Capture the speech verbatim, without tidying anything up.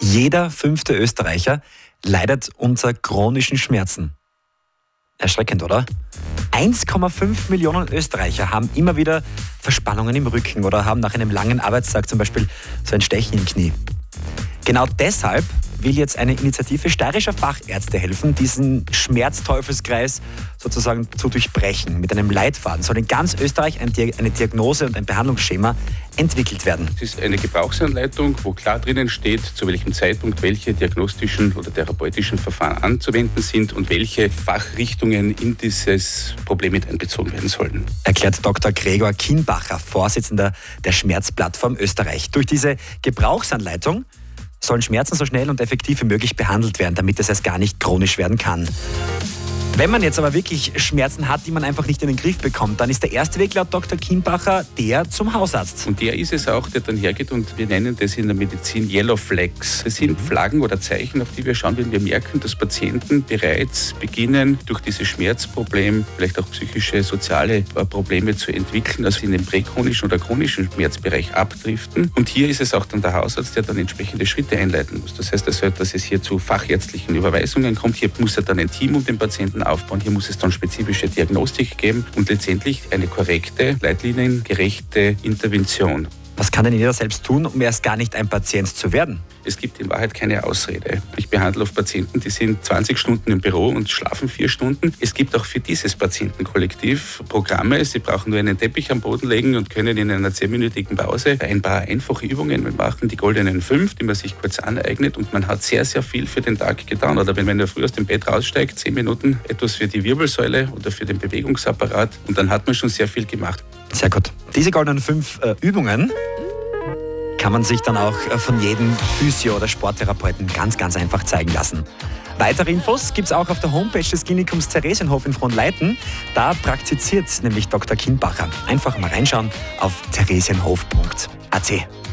Jeder fünfte Österreicher leidet unter chronischen Schmerzen. Erschreckend, oder? eins Komma fünf Millionen Österreicher haben immer wieder Verspannungen im Rücken oder haben nach einem langen Arbeitstag zum Beispiel so ein Stechen im Knie. Genau deshalb will jetzt eine Initiative steirischer Fachärzte helfen, diesen Schmerzteufelskreis sozusagen zu durchbrechen. Mit einem Leitfaden soll in ganz Österreich eine Diagnose und ein Behandlungsschema entwickelt werden. Es ist eine Gebrauchsanleitung, wo klar drinnen steht, zu welchem Zeitpunkt welche diagnostischen oder therapeutischen Verfahren anzuwenden sind und welche Fachrichtungen in dieses Problem mit einbezogen werden sollen. Erklärt Doktor Gregor Kienbacher, Vorsitzender der Schmerzplattform Österreich. Durch diese Gebrauchsanleitung sollen Schmerzen so schnell und effektiv wie möglich behandelt werden, damit es erst gar nicht chronisch werden kann. Wenn man jetzt aber wirklich Schmerzen hat, die man einfach nicht in den Griff bekommt, dann ist der erste Weg laut Doktor Kienbacher der zum Hausarzt. Und der ist es auch, der dann hergeht und wir nennen das in der Medizin Yellow Flags. Das sind Flaggen oder Zeichen, auf die wir schauen, wenn wir merken, dass Patienten bereits beginnen, durch dieses Schmerzproblem vielleicht auch psychische, soziale Probleme zu entwickeln, also in den prächronischen oder chronischen Schmerzbereich abdriften. Und hier ist es auch dann der Hausarzt, der dann entsprechende Schritte einleiten muss. Das heißt, also, dass es hier zu fachärztlichen Überweisungen kommt. Hier muss er dann ein Team um den Patienten aufbauen. Hier muss es dann spezifische Diagnostik geben und letztendlich eine korrekte, leitliniengerechte Intervention. Was kann denn jeder selbst tun, um erst gar nicht ein Patient zu werden? Es gibt in Wahrheit keine Ausrede. Ich behandle oft Patienten, die sind zwanzig Stunden im Büro und schlafen vier Stunden. Es gibt auch für dieses Patientenkollektiv Programme. Sie brauchen nur einen Teppich am Boden legen und können in einer zehnminütigen Pause ein paar einfache Übungen machen, die goldenen fünf, die man sich kurz aneignet und man hat sehr, sehr viel für den Tag getan. Oder wenn man in der Früh aus dem Bett raussteigt, zehn Minuten etwas für die Wirbelsäule oder für den Bewegungsapparat und dann hat man schon sehr viel gemacht. Sehr gut. Diese goldenen fünf äh, Übungen kann man sich dann auch von jedem Physio- oder Sporttherapeuten ganz, ganz einfach zeigen lassen. Weitere Infos gibt es auch auf der Homepage des Klinikums Theresienhof in Frohnleiten. Da praktiziert nämlich Doktor Kienbacher. Einfach mal reinschauen auf theresienhof punkt a t.